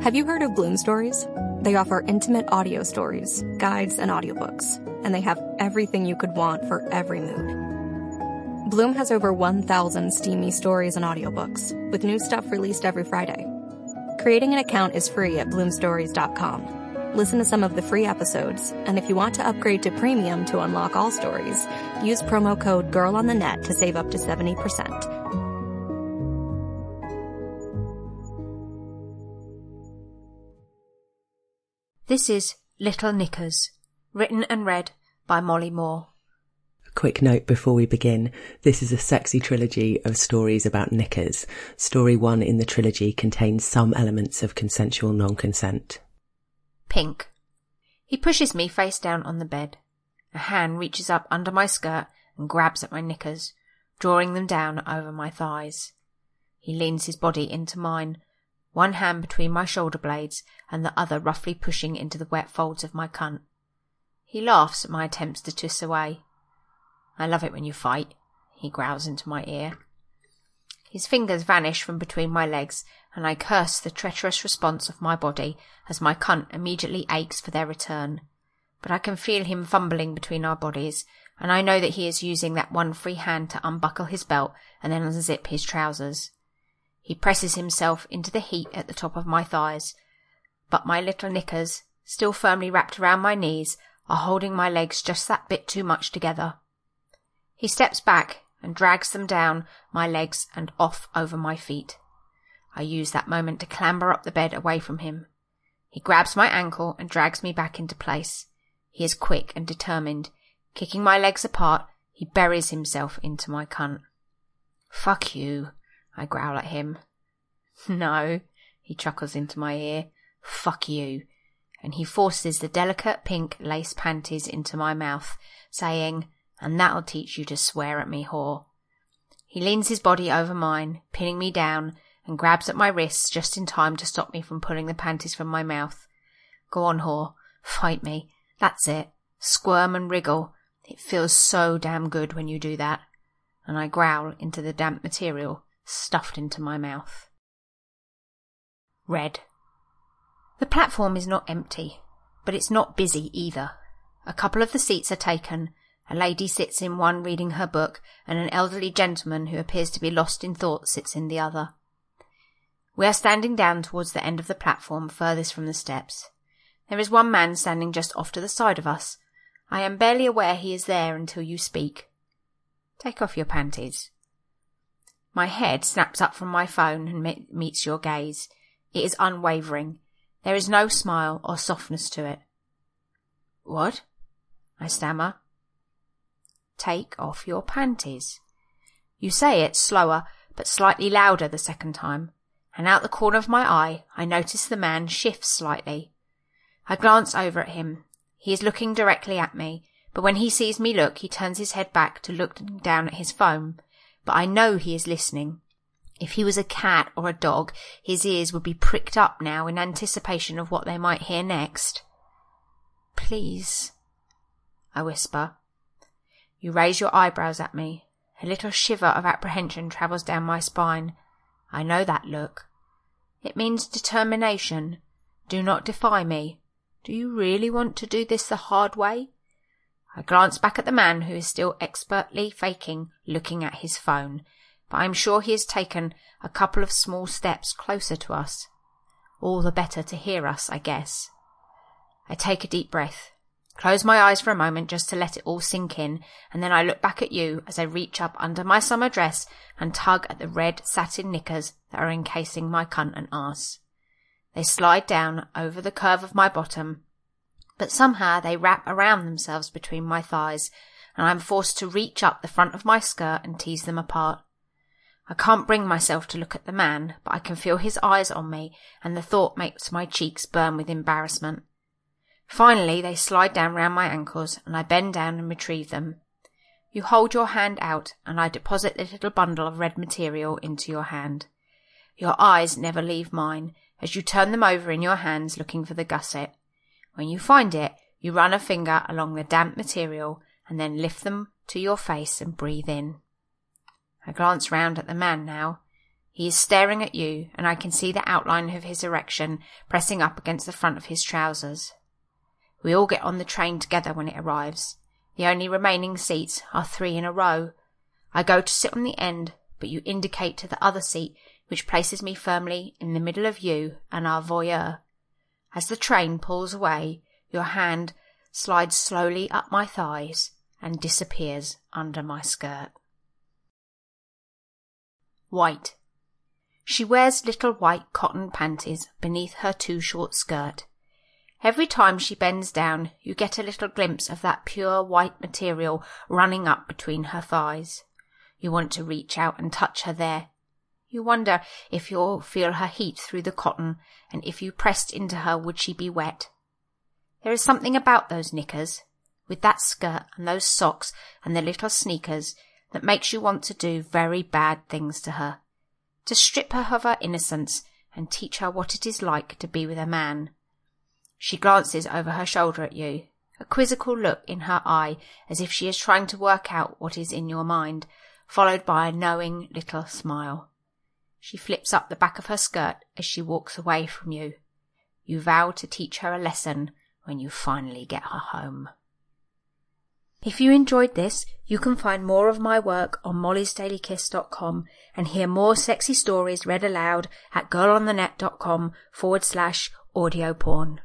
Have you heard of Bloom Stories? They offer intimate audio stories, guides, and audiobooks, and they have everything you could want for every mood. Bloom has over 1,000 steamy stories and audiobooks, with new stuff released every Friday. Creating an account is free at bloomstories.com. Listen to some of the free episodes, and if you want to upgrade to premium to unlock all stories, use promo code GIRLONTHENET to save up to 70%. This is Little Knickers, written and read by Molly Moore. A quick note before we begin. This is a sexy trilogy of stories about knickers. Story 1 in the trilogy contains some elements of consensual non-consent. Pink. He pushes me face down on the bed. A hand reaches up under my skirt and grabs at my knickers, drawing them down over my thighs. He leans his body into mine, one hand between my shoulder blades and the other roughly pushing into the wet folds of my cunt. He laughs at my attempts to twist away. "I love it when you fight," he growls into my ear. His fingers vanish from between my legs, and I curse the treacherous response of my body as my cunt immediately aches for their return. But I can feel him fumbling between our bodies, and I know that he is using that one free hand to unbuckle his belt and then unzip his trousers. He presses himself into the heat at the top of my thighs, but my little knickers, still firmly wrapped around my knees, are holding my legs just that bit too much together. He steps back and drags them down my legs and off over my feet. I use that moment to clamber up the bed away from him. He grabs my ankle and drags me back into place. He is quick and determined. Kicking my legs apart, he buries himself into my cunt. "Fuck you," I growl at him. "No," he chuckles into my ear. "Fuck you." And he forces the delicate pink lace panties into my mouth, saying, "And that'll teach you to swear at me, whore." He leans his body over mine, pinning me down, and grabs at my wrists just in time to stop me from pulling the panties from my mouth. "Go on, whore. Fight me. That's it. Squirm and wriggle. It feels so damn good when you do that." And I growl into the damp material stuffed into my mouth. Red. The platform is not empty, but it's not busy either. A couple of the seats are taken. A lady sits in one reading her book, and an elderly gentleman who appears to be lost in thought sits in the other. We are standing down towards the end of the platform, furthest from the steps. There is one man standing just off to the side of us. I am barely aware he is there until you speak. "Take off your panties." My head snaps up from my phone and meets your gaze. It is unwavering. There is no smile or softness to it. "What?" I stammer. "Take off your panties." You say it slower, but slightly louder the second time, and out the corner of my eye I notice the man shifts slightly. I glance over at him. He is looking directly at me, but when he sees me look, he turns his head back to look down at his phone. But I know he is listening. If he was a cat or a dog, his ears would be pricked up now in anticipation of what they might hear next. "Please," I whisper. You raise your eyebrows at me. A little shiver of apprehension travels down my spine. I know that look. It means determination. Do not defy me. Do you really want to do this the hard way? I glance back at the man who is still expertly faking looking at his phone, but I am sure he has taken a couple of small steps closer to us. All the better to hear us, I guess. I take a deep breath, close my eyes for a moment just to let it all sink in, and then I look back at you as I reach up under my summer dress and tug at the red satin knickers that are encasing my cunt and arse. They slide down over the curve of my bottom, but somehow they wrap around themselves between my thighs, and I am forced to reach up the front of my skirt and tease them apart. I can't bring myself to look at the man, but I can feel his eyes on me, and the thought makes my cheeks burn with embarrassment. Finally, they slide down round my ankles, and I bend down and retrieve them. You hold your hand out, and I deposit the little bundle of red material into your hand. Your eyes never leave mine, as you turn them over in your hands looking for the gusset. When you find it, you run a finger along the damp material and then lift them to your face and breathe in. I glance round at the man now. He is staring at you, and I can see the outline of his erection pressing up against the front of his trousers. We all get on the train together when it arrives. The only remaining seats are 3 in a row. I go to sit on the end, but you indicate to the other seat, which places me firmly in the middle of you and our voyeur. As the train pulls away, your hand slides slowly up my thighs and disappears under my skirt. White. She wears little white cotton panties beneath her too short skirt. Every time she bends down, you get a little glimpse of that pure white material running up between her thighs. You want to reach out and touch her there. You wonder if you'll feel her heat through the cotton, and if you pressed into her would she be wet. There is something about those knickers, with that skirt and those socks and the little sneakers, that makes you want to do very bad things to her, to strip her of her innocence and teach her what it is like to be with a man. She glances over her shoulder at you, a quizzical look in her eye as if she is trying to work out what is in your mind, followed by a knowing little smile. She flips up the back of her skirt as she walks away from you. You vow to teach her a lesson when you finally get her home. If you enjoyed this, you can find more of my work on mollysdailykiss.com and hear more sexy stories read aloud at girlonthenet.com/audio porn.